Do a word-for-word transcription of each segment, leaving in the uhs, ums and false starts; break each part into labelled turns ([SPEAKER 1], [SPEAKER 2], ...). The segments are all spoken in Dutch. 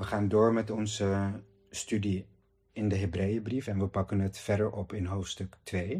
[SPEAKER 1] gaan door met onze studie in de Hebreeënbrief en we pakken het verder op in hoofdstuk twee.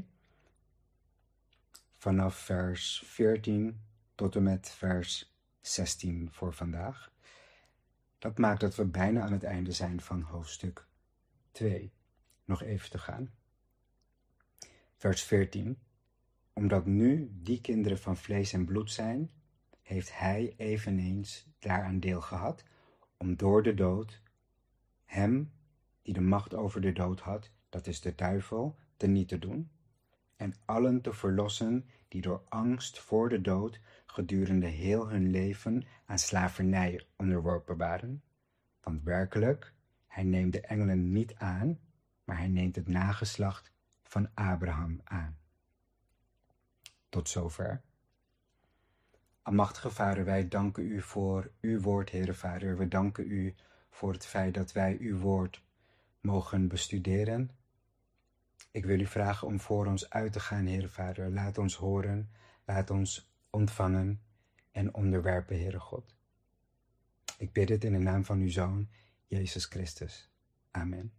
[SPEAKER 1] Vanaf vers veertien tot en met vers zestien voor vandaag. Dat maakt dat we bijna aan het einde zijn van hoofdstuk twee. Nog even te gaan. Vers veertien. Omdat nu die kinderen van vlees en bloed zijn, heeft hij eveneens daaraan deel gehad, om door de dood hem die de macht over de dood had, dat is de duivel, teniet te doen, en allen te verlossen die door angst voor de dood gedurende heel hun leven aan slavernij onderworpen waren. Want werkelijk, hij neemt de engelen niet aan, maar hij neemt het nageslacht van Abraham aan. Tot zover. Almachtige Vader, wij danken u voor uw woord, Heere Vader. We danken u voor het feit dat wij uw woord mogen bestuderen. Ik wil u vragen om voor ons uit te gaan, Heere Vader. Laat ons horen, laat ons ontvangen en onderwerpen, Heere God. Ik bid het in de naam van uw Zoon, Jezus Christus. Amen.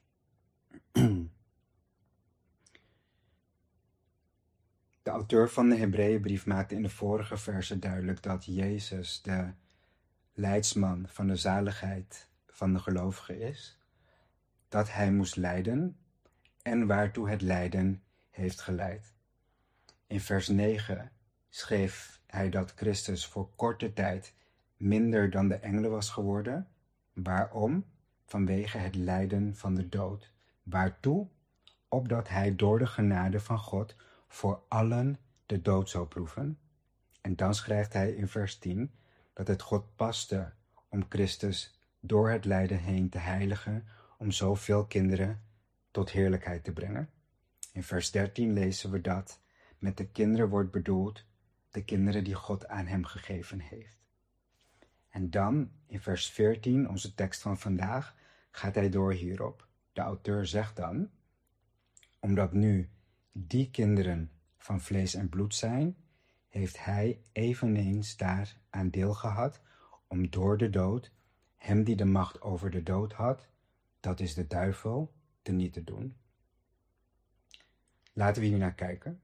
[SPEAKER 1] De auteur van de Hebreeënbrief maakte in de vorige versen duidelijk dat Jezus de leidsman van de zaligheid van de gelovigen is, dat hij moest lijden en waartoe het lijden heeft geleid. In vers negen schreef hij dat Christus voor korte tijd minder dan de engelen was geworden. Waarom? Vanwege het lijden van de dood. Waartoe? Opdat hij door de genade van God voor allen de dood zou proeven. En dan schrijft hij in vers tien dat het God paste om Christus door het lijden heen te heiligen, om zoveel kinderen tot heerlijkheid te brengen. In vers dertien lezen we dat met de kinderen wordt bedoeld de kinderen die God aan hem gegeven heeft. En dan in vers veertien, onze tekst van vandaag, gaat hij door hierop. De auteur zegt dan, omdat nu die kinderen van vlees en bloed zijn, heeft hij eveneens daaraan deel gehad om door de dood hem die de macht over de dood had, dat is de duivel, teniet te doen. Laten we hier naar kijken.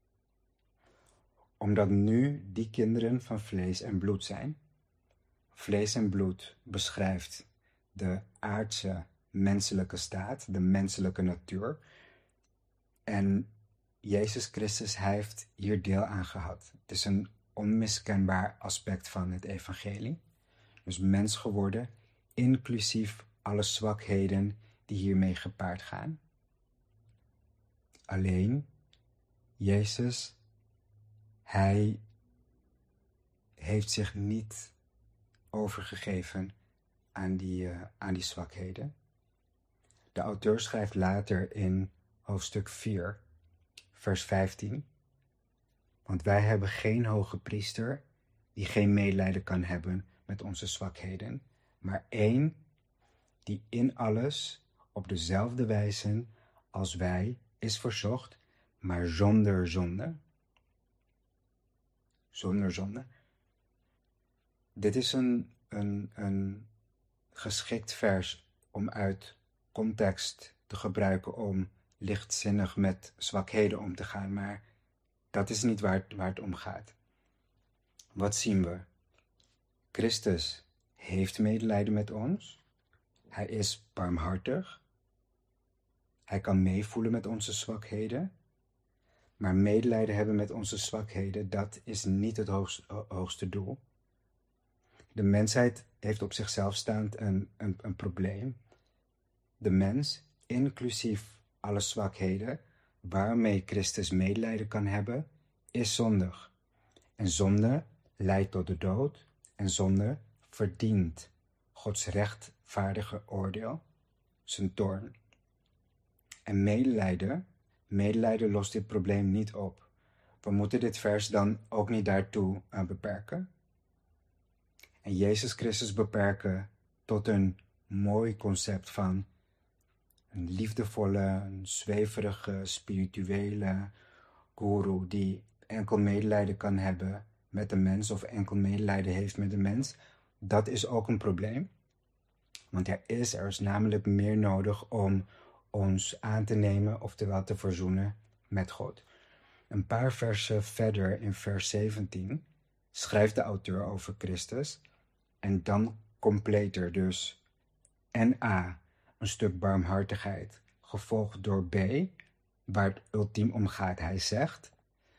[SPEAKER 1] Omdat nu die kinderen van vlees en bloed zijn. Vlees en bloed beschrijft de aardse menselijke staat, de menselijke natuur. En Jezus Christus, hij heeft hier deel aan gehad. Het is een onmiskenbaar aspect van het evangelie. Dus mens geworden, inclusief alle zwakheden die hiermee gepaard gaan. Alleen, Jezus, hij heeft zich niet overgegeven aan die, uh, aan die zwakheden. De auteur schrijft later in hoofdstuk vier, vers vijftien. Want wij hebben geen hoge priester die geen medelijden kan hebben met onze zwakheden, maar één die in alles op dezelfde wijze als wij is verzocht, maar zonder zonde. Zonder zonde. Dit is een, een, een geschikt vers om uit context te gebruiken om lichtzinnig met zwakheden om te gaan, maar dat is niet waar het, waar het om gaat. Wat zien we? Christus heeft medelijden met ons. Hij is barmhartig. Hij kan meevoelen met onze zwakheden. Maar medelijden hebben met onze zwakheden, dat is niet het hoogste, hoogste doel. De mensheid heeft op zichzelf staand een, een, een probleem. De mens, inclusief alle zwakheden, waarmee Christus medelijden kan hebben, is zondig. En zonde leidt tot de dood en zonde verdient Gods rechtvaardige oordeel, zijn toorn. En medelijden, medelijden lost dit probleem niet op. We moeten dit vers dan ook niet daartoe uh, beperken. En Jezus Christus beperken tot een mooi concept van een liefdevolle, een zweverige, spirituele guru die enkel medelijden kan hebben met de mens of enkel medelijden heeft met de mens. Dat is ook een probleem. Want er is, er is namelijk meer nodig om ons aan te nemen, oftewel te verzoenen met God. Een paar versen verder in vers zeventien schrijft de auteur over Christus en dan completer dus en A, een stuk barmhartigheid, gevolgd door B, waar het ultiem om gaat. Hij zegt,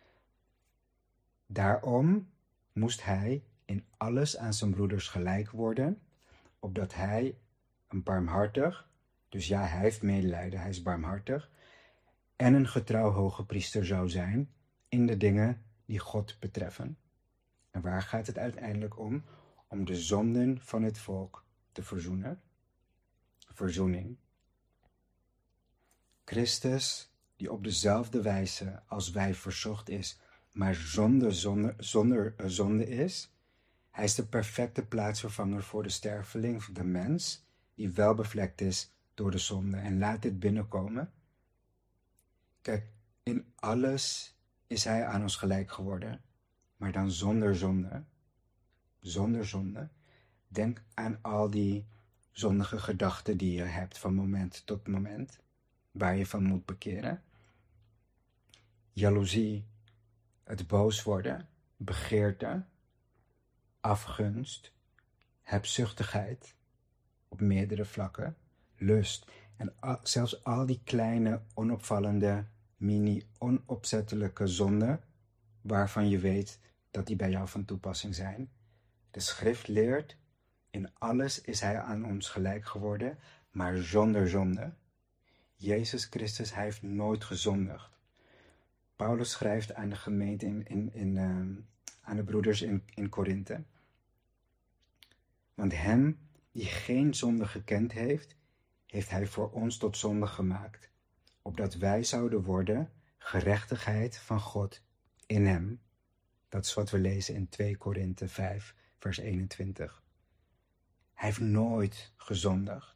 [SPEAKER 1] daarom moest hij in alles aan zijn broeders gelijk worden, opdat hij een barmhartig, dus ja, hij heeft medelijden, hij is barmhartig, en een getrouw hoge priester zou zijn in de dingen die God betreffen. En waar gaat het uiteindelijk om? Om de zonden van het volk te verzoenen. Verzoening. Christus, die op dezelfde wijze als wij verzocht is, maar zonder zonde, zonder uh, zonde is. Hij is de perfecte plaatsvervanger voor de sterveling, de mens, die wel bevlekt is door de zonde. En laat dit binnenkomen. Kijk, in alles is hij aan ons gelijk geworden, maar dan zonder zonde. Zonder zonde. Denk aan al die zondige gedachten die je hebt van moment tot moment, waar je van moet bekeren. Jaloezie, het boos worden, begeerte, afgunst, hebzuchtigheid op meerdere vlakken, lust en al, zelfs al die kleine, onopvallende, mini-onopzettelijke zonden waarvan je weet dat die bij jou van toepassing zijn. De schrift leert, in alles is hij aan ons gelijk geworden, maar zonder zonde. Jezus Christus, hij heeft nooit gezondigd. Paulus schrijft aan de gemeente, in, in, in, uh, aan de broeders in, in Korinthe. Want hem die geen zonde gekend heeft, heeft hij voor ons tot zonde gemaakt, opdat wij zouden worden gerechtigheid van God in hem. Dat is wat we lezen in twee Korinthe vijf, vers eenentwintig. Hij heeft nooit gezondigd.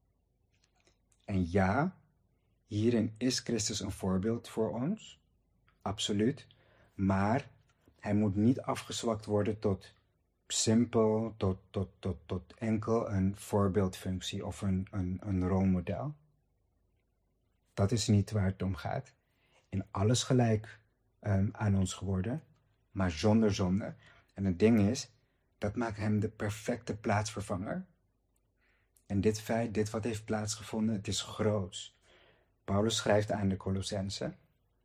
[SPEAKER 1] En ja, hierin is Christus een voorbeeld voor ons, absoluut, maar hij moet niet afgezwakt worden tot simpel, tot, tot, tot, tot enkel een voorbeeldfunctie of een, een, een rolmodel. Dat is niet waar het om gaat. In alles gelijk um, aan ons geworden, maar zonder zonde. En het ding is, dat maakt hem de perfecte plaatsvervanger. En dit feit, dit wat heeft plaatsgevonden, het is groots. Paulus schrijft aan de Colossenzen: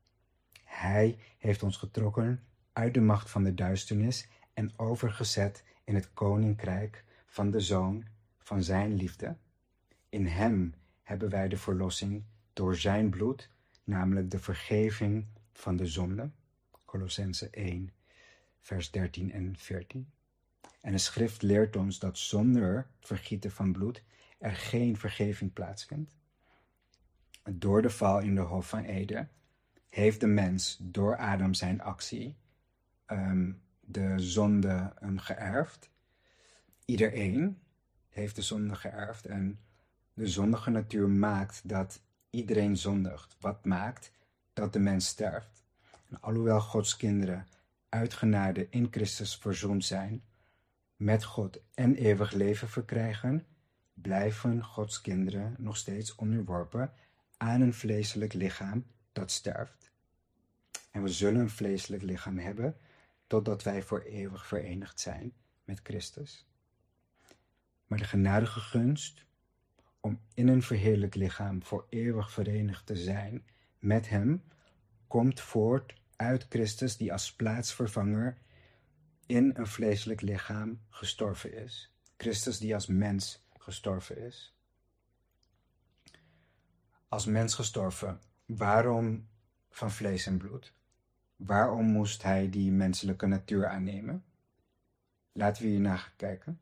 [SPEAKER 1] hij heeft ons getrokken uit de macht van de duisternis en overgezet in het koninkrijk van de Zoon van zijn liefde. In hem hebben wij de verlossing door zijn bloed, namelijk de vergeving van de zonde. Colossenzen één, vers dertien en veertien. En de schrift leert ons dat zonder vergieten van bloed er geen vergeving plaatsvindt. Door de val in de Hof van Eden heeft de mens door Adam zijn actie um, de zonde um, geërfd. Iedereen heeft de zonde geërfd en de zondige natuur maakt dat iedereen zondigt. Wat maakt dat de mens sterft. En alhoewel Gods kinderen uit genade in Christus verzoend zijn met God en eeuwig leven verkrijgen, blijven Gods kinderen nog steeds onderworpen aan een vleeselijk lichaam dat sterft. En we zullen een vleeselijk lichaam hebben totdat wij voor eeuwig verenigd zijn met Christus. Maar de genadige gunst om in een verheerlijk lichaam voor eeuwig verenigd te zijn met hem, komt voort uit Christus die als plaatsvervanger in een vleeselijk lichaam gestorven is. Christus die als mens gestorven is. Als mens gestorven, waarom van vlees en bloed? Waarom moest hij die menselijke natuur aannemen? Laten we hiernaar gaan kijken.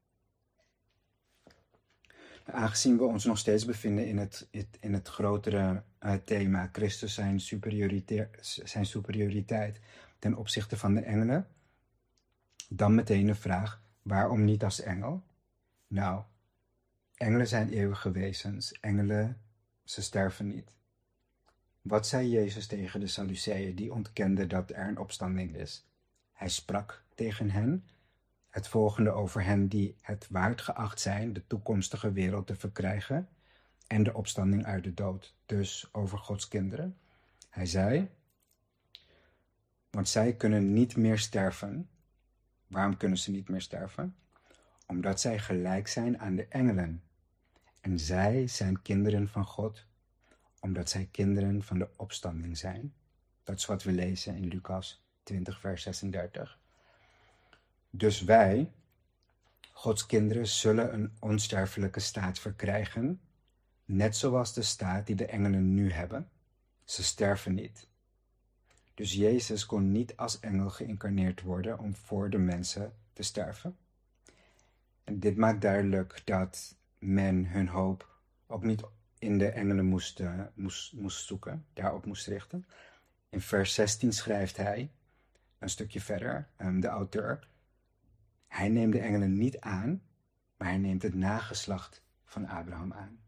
[SPEAKER 1] Aangezien we ons nog steeds bevinden in het, in het grotere uh, thema Christus zijn superioriteit, zijn superioriteit ten opzichte van de engelen, dan meteen de vraag, waarom niet als engel? Nou, engelen zijn eeuwige wezens. Engelen, ze sterven niet. Wat zei Jezus tegen de Sadduceeën die ontkenden dat er een opstanding is? Hij sprak tegen hen. het volgende over hen die het waard geacht zijn de toekomstige wereld te verkrijgen en de opstanding uit de dood. Dus over Gods kinderen. Hij zei, want zij kunnen niet meer sterven. Waarom kunnen ze niet meer sterven? Omdat zij gelijk zijn aan de engelen. En zij zijn kinderen van God, omdat zij kinderen van de opstanding zijn. Dat is wat we lezen in Lucas twintig, vers zesendertig. Dus wij, Gods kinderen, zullen een onsterfelijke staat verkrijgen, net zoals de staat die de engelen nu hebben. Ze sterven niet. Dus Jezus kon niet als engel geïncarneerd worden om voor de mensen te sterven. En dit maakt duidelijk dat men hun hoop ook niet in de engelen moest, uh, moest, moest zoeken, daarop moest richten. In vers zestien schrijft hij, een stukje verder, um, de auteur, hij neemt de engelen niet aan, maar hij neemt het nageslacht van Abraham aan.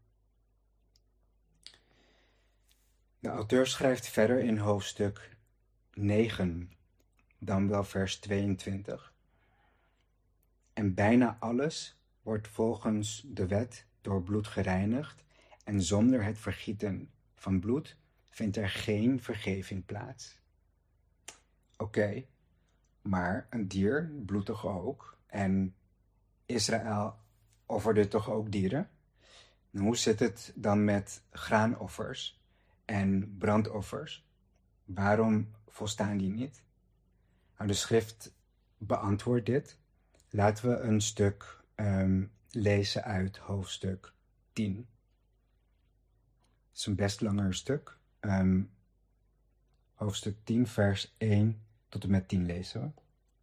[SPEAKER 1] De auteur schrijft verder in hoofdstuk negen, dan wel vers tweeëntwintig. En bijna alles wordt volgens de wet door bloed gereinigd en zonder het vergieten van bloed vindt er geen vergeving plaats. Oké, okay, maar een dier bloedt toch ook? En Israël offerde toch ook dieren? En hoe zit het dan met graanoffers en brandoffers? Waarom volstaan die niet? Nou, de schrift beantwoordt dit. Laten we een stuk um, lezen uit hoofdstuk tien. Het is een best langer stuk. Um, hoofdstuk tien, vers één tot en met tien lezen we.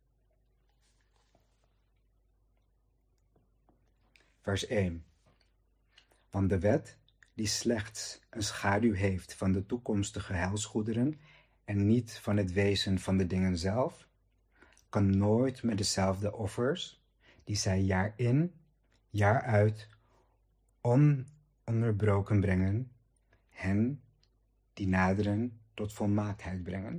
[SPEAKER 1] Vers één. Want de wet, die slechts een schaduw heeft van de toekomstige heilsgoederen en niet van het wezen van de dingen zelf, kan nooit met dezelfde offers, die zij jaar in, jaar uit, ononderbroken brengen, hen die naderen tot volmaaktheid brengen.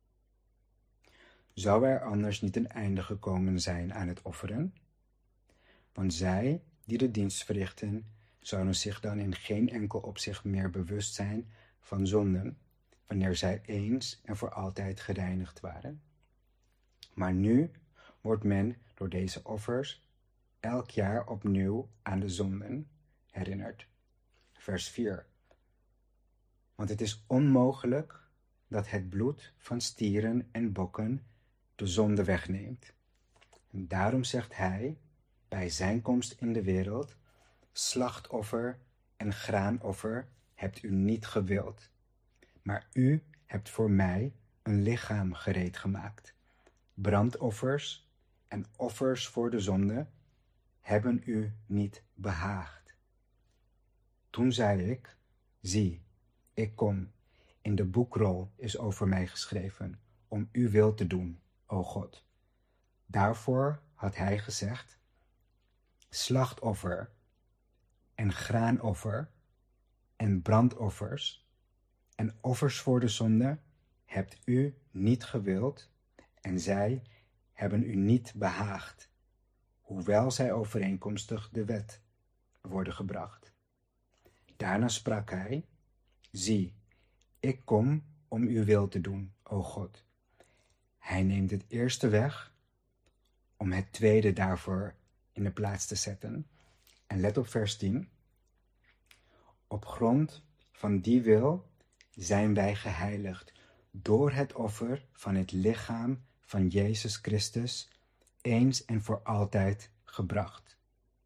[SPEAKER 1] Zou er anders niet een einde gekomen zijn aan het offeren? Want zij die de dienst verrichten, zouden zich dan in geen enkel opzicht meer bewust zijn van zonden, wanneer zij eens en voor altijd gereinigd waren. Maar nu wordt men door deze offers elk jaar opnieuw aan de zonden herinnerd. Vers vier. Want het is onmogelijk dat het bloed van stieren en bokken de zonde wegneemt. En daarom zegt hij bij zijn komst in de wereld, slachtoffer en graanoffer hebt u niet gewild, maar u hebt voor mij een lichaam gereed gemaakt. Brandoffers en offers voor de zonde hebben u niet behaagd. Toen zei ik, zie, ik kom, in de boekrol is over mij geschreven, om uw wil te doen, o God. Daarvoor had hij gezegd, slachtoffer en graanoffer en brandoffers en offers voor de zonde hebt u niet gewild en zij hebben u niet behaagd, hoewel zij overeenkomstig de wet worden gebracht. Daarna sprak hij, zie, ik kom om uw wil te doen, o God. Hij neemt het eerste weg om het tweede daarvoor in de plaats te zetten. En let op vers tien. Op grond van die wil zijn wij geheiligd door het offer van het lichaam van Jezus Christus eens en voor altijd gebracht.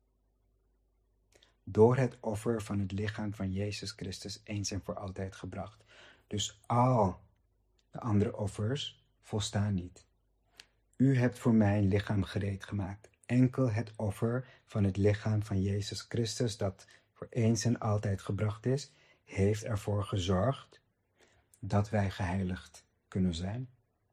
[SPEAKER 1] Door het offer van het lichaam van Jezus Christus eens en voor altijd gebracht. Dus al de andere offers volstaan niet. U hebt voor mij een lichaam gereed gemaakt. Enkel het offer van het lichaam van Jezus Christus, dat voor eens en altijd gebracht is, heeft ervoor gezorgd dat wij geheiligd kunnen zijn.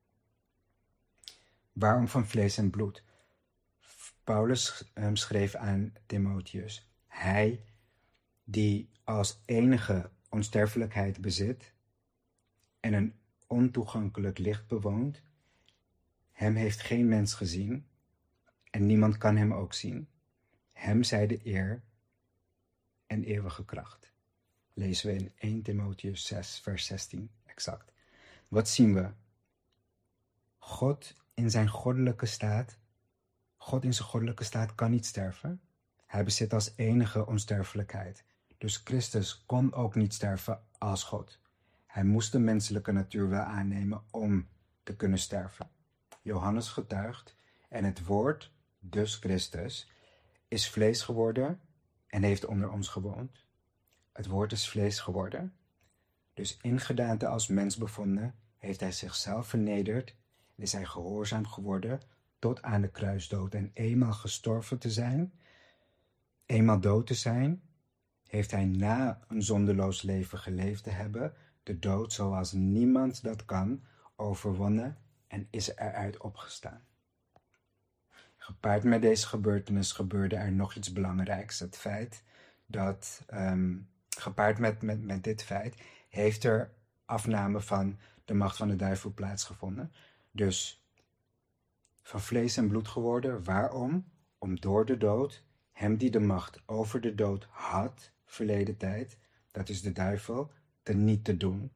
[SPEAKER 1] Waarom van vlees en bloed? Paulus um, schreef aan Timotheus, hij die als enige onsterfelijkheid bezit en een ontoegankelijk licht bewoont, hem heeft geen mens gezien en niemand kan hem ook zien. Hem zij de eer en eeuwige kracht. Lezen we in Eerste Timotheüs zes, vers zestien, exact. Wat zien we? God in zijn goddelijke staat, God in zijn goddelijke staat kan niet sterven. Hij bezit als enige onsterfelijkheid. Dus Christus kon ook niet sterven als God. Hij moest de menselijke natuur wel aannemen om te kunnen sterven. Johannes getuigt, en het woord, dus Christus, is vlees geworden en heeft onder ons gewoond. Het woord is vlees geworden. Dus in gedaante als mens bevonden, heeft hij zichzelf vernederd en is hij gehoorzaam geworden tot aan de kruisdood. En eenmaal gestorven te zijn, eenmaal dood te zijn, heeft hij na een zondeloos leven geleefd te hebben, de dood zoals niemand dat kan, overwonnen en is eruit opgestaan. Gepaard met deze gebeurtenis gebeurde er nog iets belangrijks. Het feit dat, um, gepaard met, met, met dit feit, heeft er afname van de macht van de duivel plaatsgevonden. Dus van vlees en bloed geworden. Waarom? Om door de dood, hem die de macht over de dood had, verleden tijd, dat is de duivel, te niet te doen.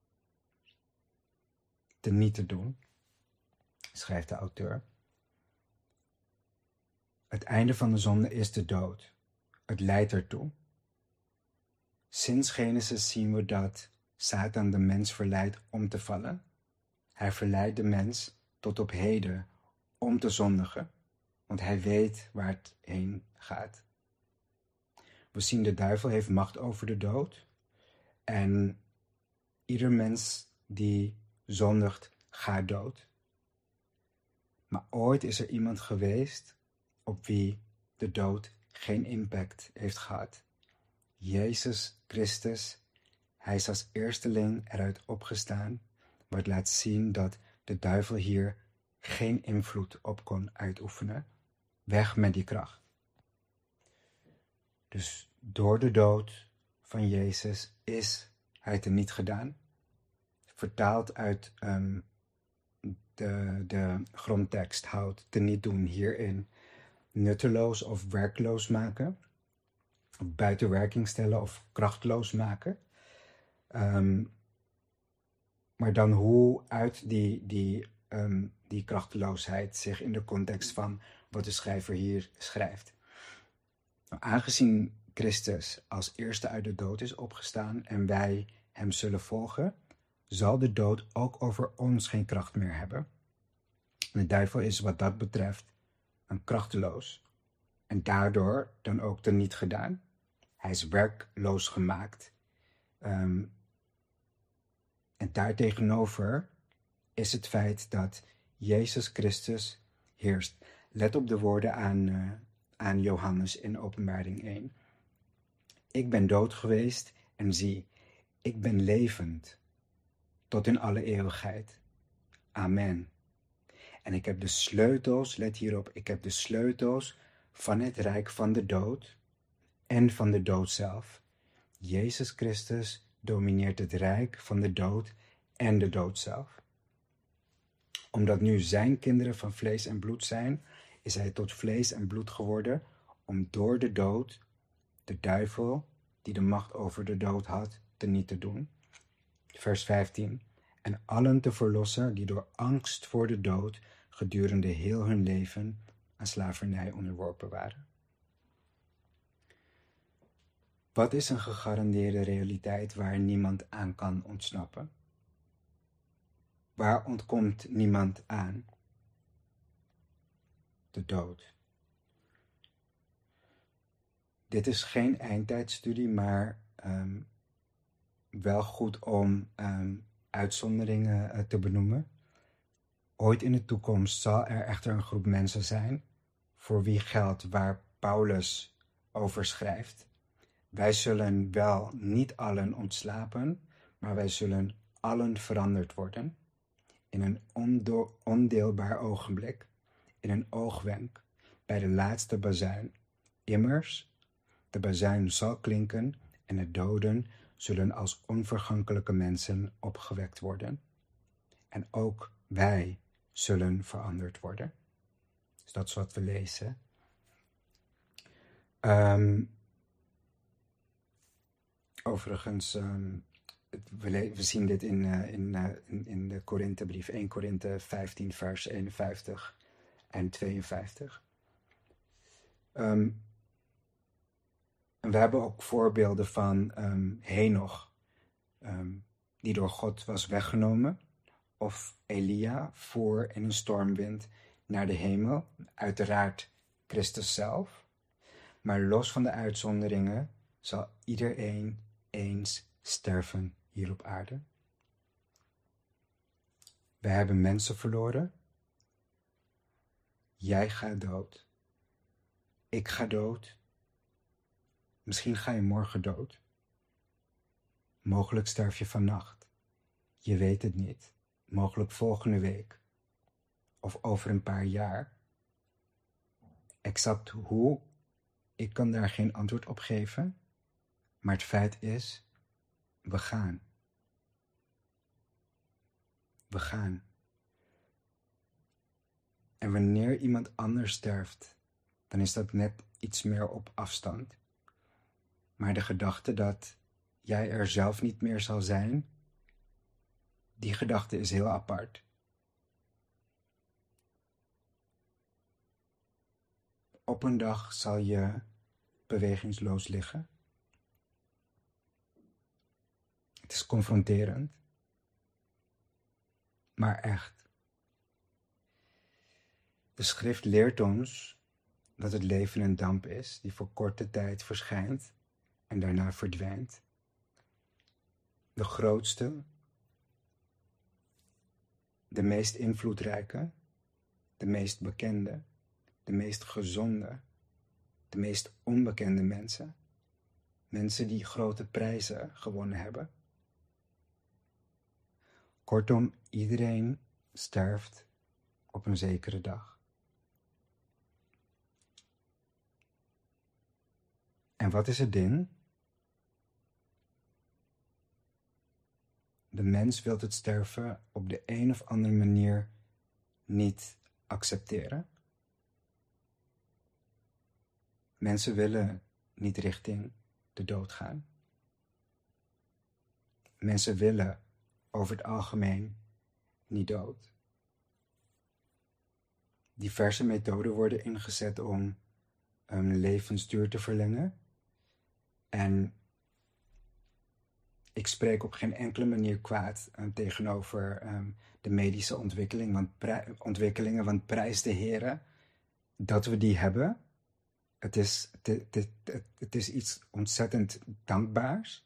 [SPEAKER 1] Te niet te doen, schrijft de auteur. Het einde van de zonde is de dood. Het leidt ertoe. Sinds Genesis zien we dat Satan de mens verleidt om te vallen. Hij verleidt de mens tot op heden om te zondigen, want hij weet waar het heen gaat. We zien de duivel heeft macht over de dood en ieder mens die zondigt gaat dood. Maar ooit is er iemand geweest op wie de dood geen impact heeft gehad. Jezus Christus, hij is als eersteling eruit opgestaan, wat laat zien dat de duivel hier geen invloed op kon uitoefenen. Weg met die kracht. Dus door de dood van Jezus is hij teniet gedaan. Vertaald uit um, de, de grondtekst houdt teniet doen hierin nutteloos of werkloos maken, buiten werking stellen of krachtloos maken. Um, maar dan hoe uit die, die, um, die krachteloosheid zich in de context van wat de schrijver hier schrijft. Nou, aangezien Christus als eerste uit de dood is opgestaan en wij hem zullen volgen, zal de dood ook over ons geen kracht meer hebben. De duivel is wat dat betreft een krachteloos en daardoor dan ook teniet gedaan. Hij is werkloos gemaakt. Um, en daartegenover is het feit dat Jezus Christus heerst. Let op de woorden aan, uh, aan Johannes in Openbaring één. Ik ben dood geweest en zie, ik ben levend tot in alle eeuwigheid. Amen. En ik heb de sleutels, let hierop, ik heb de sleutels van het rijk van de dood en van de dood zelf. Jezus Christus domineert het rijk van de dood en de dood zelf. Omdat nu zijn kinderen van vlees en bloed zijn, is hij tot vlees en bloed geworden om door de dood de duivel, die de macht over de dood had, teniet te doen. Vers vijftien. En allen te verlossen die door angst voor de dood gedurende heel hun leven aan slavernij onderworpen waren. Wat is een gegarandeerde realiteit waar niemand aan kan ontsnappen? Waar ontkomt niemand aan? De dood. Dit is geen eindtijdstudie, maar um, wel goed om um, uitzonderingen uh, te benoemen. Ooit in de toekomst zal er echter een groep mensen zijn voor wie geldt waar Paulus over schrijft. Wij zullen wel niet allen ontslapen, maar wij zullen allen veranderd worden. In een ondo- ondeelbaar ogenblik, in een oogwenk, bij de laatste bazuin. Immers, de bazuin zal klinken en de doden zullen als onvergankelijke mensen opgewekt worden. En ook wij zullen veranderd worden. Dus dat is wat we lezen. Um, overigens, um, we, le- we zien dit in, uh, in, uh, in, in de Korinthebrief, één Korinthe vijftien, vers eenenvijftig en tweeënvijftig. Um, en we hebben ook voorbeelden van um, Henoch, um, die door God was weggenomen. Of Elia voer in een stormwind naar de hemel. Uiteraard Christus zelf. Maar los van de uitzonderingen zal iedereen eens sterven hier op aarde. We hebben mensen verloren. Jij gaat dood. Ik ga dood. Misschien ga je morgen dood. Mogelijk sterf je vannacht. Je weet het niet. Mogelijk volgende week. Of over een paar jaar. Exact hoe, ik kan daar geen antwoord op geven. Maar het feit is, we gaan. We gaan. En wanneer iemand anders sterft, dan is dat net iets meer op afstand. Maar de gedachte dat jij er zelf niet meer zal zijn, die gedachte is heel apart. Op een dag zal je bewegingsloos liggen. Het is confronterend, maar echt. De schrift leert ons dat het leven een damp is die voor korte tijd verschijnt en daarna verdwijnt. De grootste, de meest invloedrijke, de meest bekende, de meest gezonde, de meest onbekende mensen. Mensen die grote prijzen gewonnen hebben. Kortom, iedereen sterft op een zekere dag. En wat is het ding? De mens wil het sterven op de een of andere manier niet accepteren. Mensen willen niet richting de dood gaan. Mensen willen over het algemeen niet dood. Diverse methoden worden ingezet om een levensduur te verlengen. En ik spreek op geen enkele manier kwaad um, tegenover um, de medische ontwikkeling, want pri- ontwikkelingen, want prijs de Heere dat we die hebben. Het is, het, het, het, het is iets ontzettend dankbaars.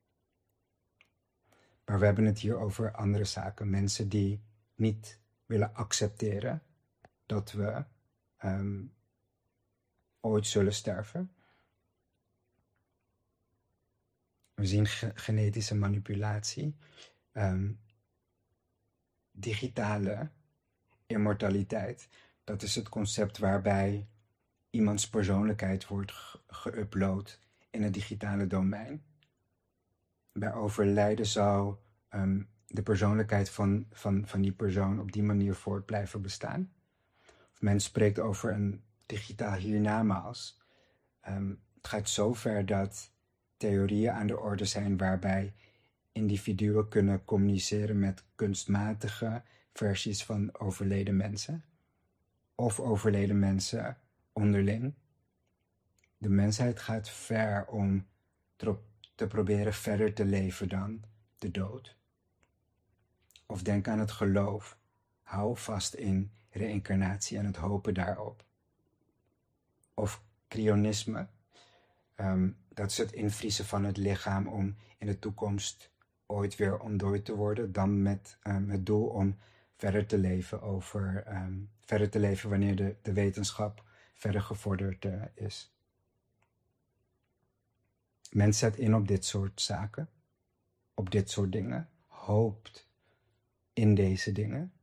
[SPEAKER 1] Maar we hebben het hier over andere zaken. Mensen die niet willen accepteren dat we um, ooit zullen sterven. We zien ge- genetische manipulatie, um, digitale immortaliteit. Dat is het concept waarbij iemands persoonlijkheid wordt ge- geüpload in het digitale domein. Bij overlijden zou um, de persoonlijkheid van, van, van die persoon op die manier voort blijven bestaan. Of men spreekt over een digitaal hiernamaals. Um, het gaat zo ver dat theorieën aan de orde zijn waarbij individuen kunnen communiceren met kunstmatige versies van overleden mensen. Of overleden mensen onderling. De mensheid gaat ver om te, te proberen verder te leven dan de dood. Of denk aan het geloof. Hou vast in reïncarnatie en het hopen daarop. Of cryonisme. Um, dat is het invriezen van het lichaam om in de toekomst ooit weer ontdooid te worden. Dan met um, het doel om verder te leven over um, verder te leven wanneer de, de wetenschap verder gevorderd uh, is. Men zet in op dit soort zaken, op dit soort dingen, hoopt in deze dingen,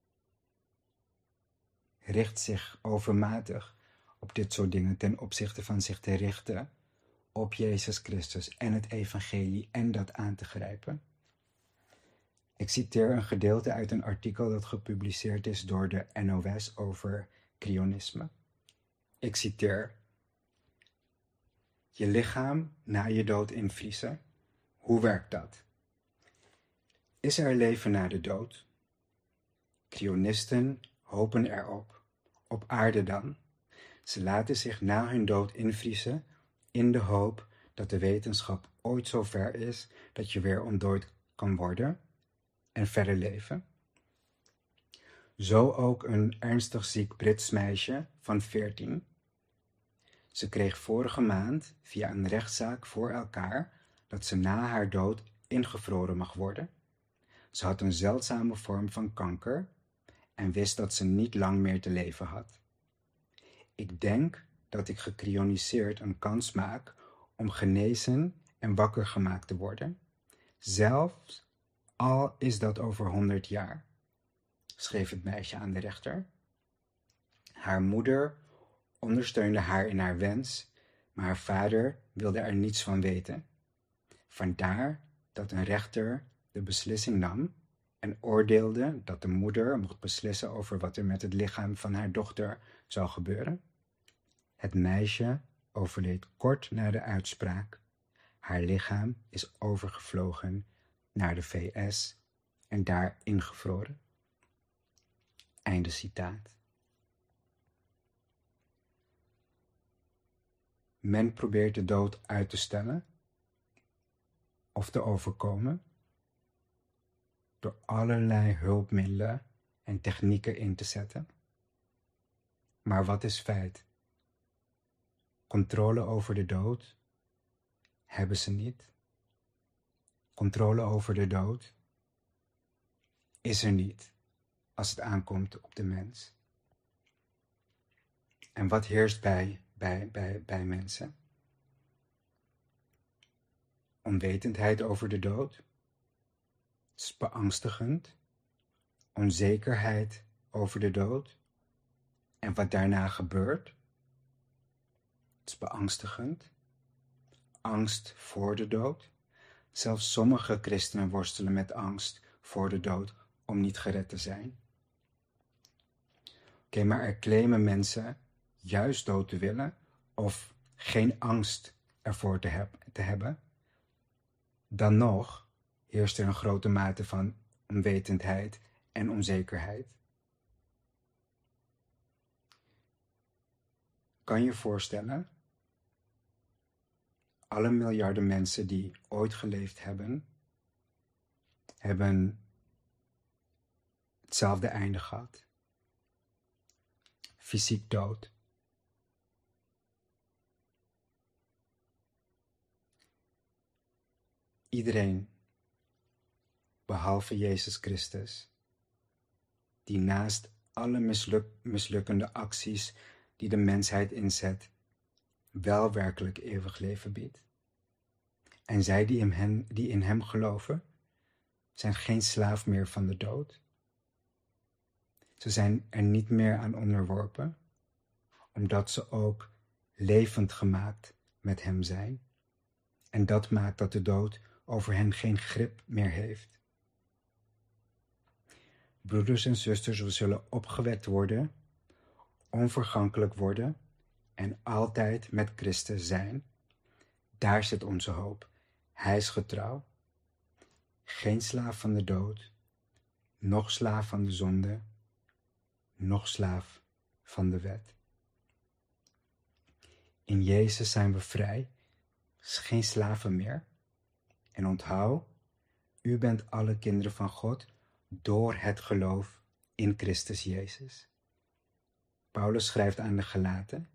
[SPEAKER 1] richt zich overmatig op dit soort dingen ten opzichte van zich te richten op Jezus Christus en het evangelie en dat aan te grijpen. Ik citeer een gedeelte uit een artikel dat gepubliceerd is door de N O S over cryonisme. Ik citeer: je lichaam na je dood invriezen. Hoe werkt dat? Is er leven na de dood? Cryonisten hopen erop. Op aarde dan. Ze laten zich na hun dood invriezen in de hoop dat de wetenschap ooit zo ver is dat je weer ontdooid kan worden en verder leven. Zo ook een ernstig ziek Brits meisje van veertien. Ze kreeg vorige maand via een rechtszaak voor elkaar dat ze na haar dood ingevroren mag worden. Ze had een zeldzame vorm van kanker en wist dat ze niet lang meer te leven had. Ik denk dat ik gecryoniseerd een kans maak om genezen en wakker gemaakt te worden, zelfs al is dat over honderd jaar, schreef het meisje aan de rechter. Haar moeder ondersteunde haar in haar wens, maar haar vader wilde er niets van weten. Vandaar dat een rechter de beslissing nam en oordeelde dat de moeder mocht beslissen over wat er met het lichaam van haar dochter zou gebeuren. Het meisje overleed kort na de uitspraak. Haar lichaam is overgevlogen naar de V S en daar ingevroren. Einde citaat. Men probeert de dood uit te stellen of te overkomen door allerlei hulpmiddelen en technieken in te zetten. Maar wat is feit? Controle over de dood hebben ze niet. Controle over de dood is er niet als het aankomt op de mens. En wat heerst bij, bij, bij, bij mensen? Onwetendheid over de dood. Het is beangstigend. Onzekerheid over de dood. En wat daarna gebeurt. Het is beangstigend. Angst voor de dood. Zelfs sommige christenen worstelen met angst voor de dood om niet gered te zijn. Oké, okay, maar er claimen mensen juist dood te willen of geen angst ervoor te, heb, te hebben. Dan nog heerst er een grote mate van onwetendheid en onzekerheid. Kan je je voorstellen? Alle miljarden mensen die ooit geleefd hebben, hebben hetzelfde einde gehad. Fysiek dood. Iedereen, behalve Jezus Christus, die naast alle misluk- mislukkende acties die de mensheid inzet, wel werkelijk eeuwig leven biedt. En zij die in hem, die in hem geloven, zijn geen slaaf meer van de dood. Ze zijn er niet meer aan onderworpen, omdat ze ook levend gemaakt met hem zijn. En dat maakt dat de dood over hen geen grip meer heeft. Broeders en zusters, we zullen opgewekt worden, onvergankelijk worden en altijd met Christus zijn. Daar zit onze hoop. Hij is getrouw. Geen slaaf van de dood, noch slaaf van de zonde, noch slaaf van de wet. In Jezus zijn we vrij, geen slaven meer. En onthoud, u bent alle kinderen van God door het geloof in Christus Jezus. Paulus schrijft aan de Galaten,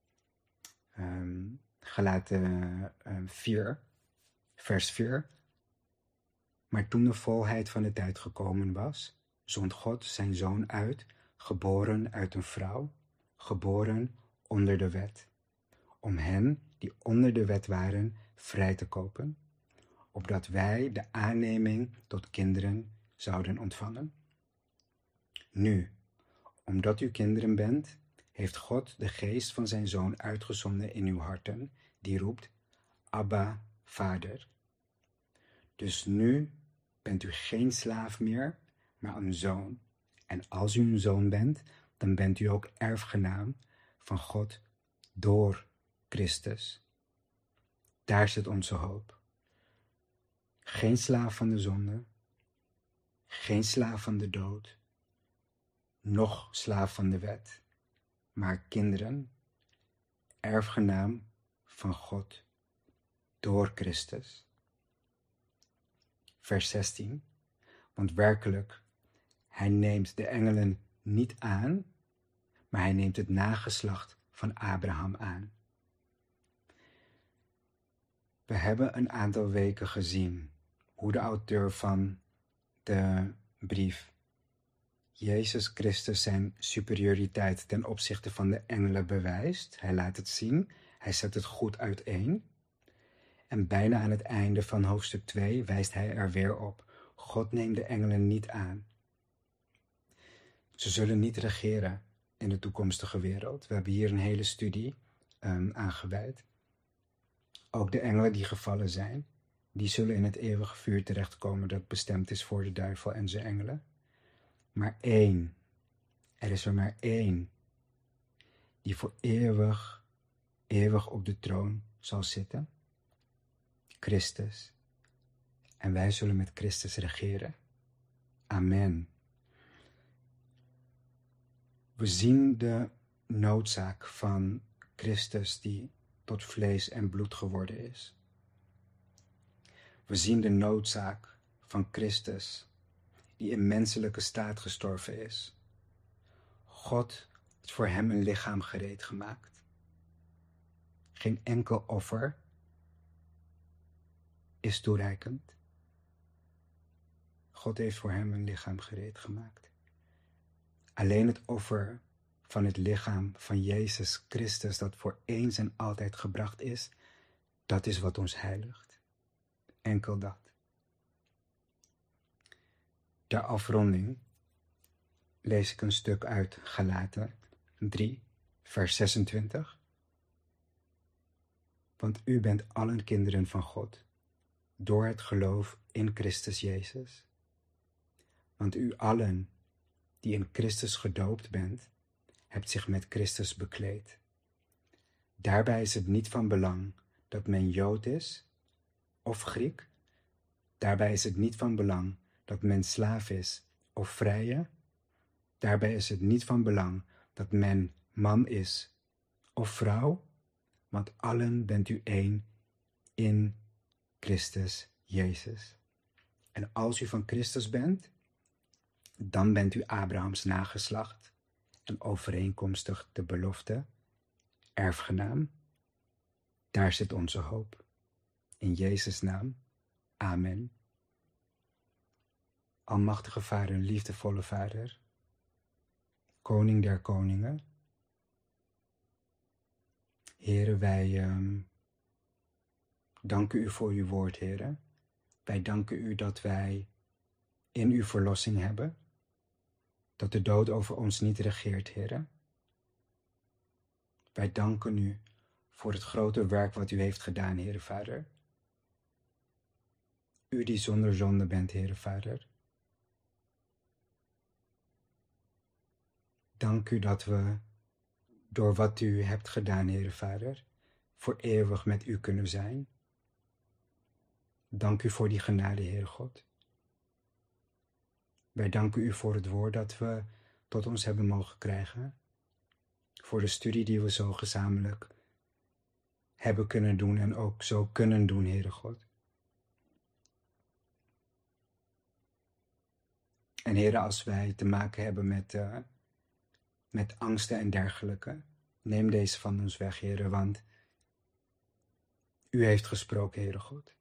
[SPEAKER 1] um, Galaten um, vier, vers vier. Maar toen de volheid van de tijd gekomen was, zond God zijn zoon uit, geboren uit een vrouw, geboren onder de wet, om hen die onder de wet waren vrij te kopen, opdat wij de aanneming tot kinderen zouden ontvangen. Nu, omdat u kinderen bent, heeft God de geest van zijn zoon uitgezonden in uw harten, die roept, Abba, Vader. Dus nu bent u geen slaaf meer, maar een zoon. En als u een zoon bent, dan bent u ook erfgenaam van God door Christus. Daar zit onze hoop. Geen slaaf van de zonde, geen slaaf van de dood, noch slaaf van de wet, maar kinderen, erfgenaam van God door Christus. Vers zestien. Want werkelijk, hij neemt de engelen niet aan, maar hij neemt het nageslacht van Abraham aan. We hebben een aantal weken gezien hoe de auteur van de brief Jezus Christus zijn superioriteit ten opzichte van de engelen bewijst. Hij laat het zien, hij zet het goed uiteen. En bijna aan het einde van hoofdstuk twee wijst hij er weer op. God neemt de engelen niet aan. Ze zullen niet regeren in de toekomstige wereld. We hebben hier een hele studie um, aan gewijd. Ook de engelen die gevallen zijn, die zullen in het eeuwige vuur terechtkomen dat bestemd is voor de duivel en zijn engelen. Maar één, er is er maar één, die voor eeuwig, eeuwig op de troon zal zitten. Christus. En wij zullen met Christus regeren. Amen. We zien de noodzaak van Christus die tot vlees en bloed geworden is. We zien de noodzaak van Christus die in menselijke staat gestorven is. God heeft voor hem een lichaam gereed gemaakt. Geen enkel offer is toereikend. God heeft voor hem een lichaam gereed gemaakt. Alleen het offer van het lichaam van Jezus Christus dat voor eens en altijd gebracht is, dat is wat ons heiligt. Enkel dat. Ter afronding lees ik een stuk uit Galaten drie, vers zesentwintig. Want u bent allen kinderen van God, door het geloof in Christus Jezus. Want u allen die in Christus gedoopt bent, hebt zich met Christus bekleed. Daarbij is het niet van belang dat men Jood is of Griek. Daarbij is het niet van belang dat men slaaf is of vrije. Daarbij is het niet van belang dat men man is of vrouw, want allen bent u één in Christus Jezus. En als u van Christus bent, dan bent u Abrahams nageslacht en overeenkomstig de belofte erfgenaam. Daar zit onze hoop. In Jezus' naam. Amen. Almachtige Vader, liefdevolle Vader, Koning der koningen. Heren, wij um, danken u voor uw woord, heren. Wij danken u dat wij in uw verlossing hebben. Dat de dood over ons niet regeert, heren. Wij danken u voor het grote werk wat u heeft gedaan, Heere Vader. U die zonder zonde bent, Heere Vader. Dank u dat we, door wat u hebt gedaan, Heere Vader, voor eeuwig met u kunnen zijn. Dank u voor die genade, Heere God. Wij danken u voor het woord dat we tot ons hebben mogen krijgen. Voor de studie die we zo gezamenlijk hebben kunnen doen en ook zo kunnen doen, Heere God. En Heere, als wij te maken hebben met, uh, met angsten en dergelijke, neem deze van ons weg, Heere, want u heeft gesproken, Heere God.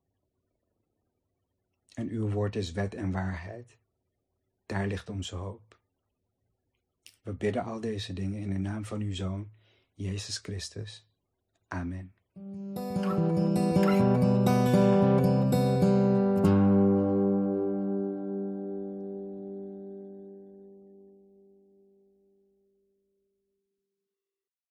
[SPEAKER 1] En uw woord is wet en waarheid. Daar ligt onze hoop. We bidden al deze dingen in de naam van uw Zoon, Jezus Christus. Amen.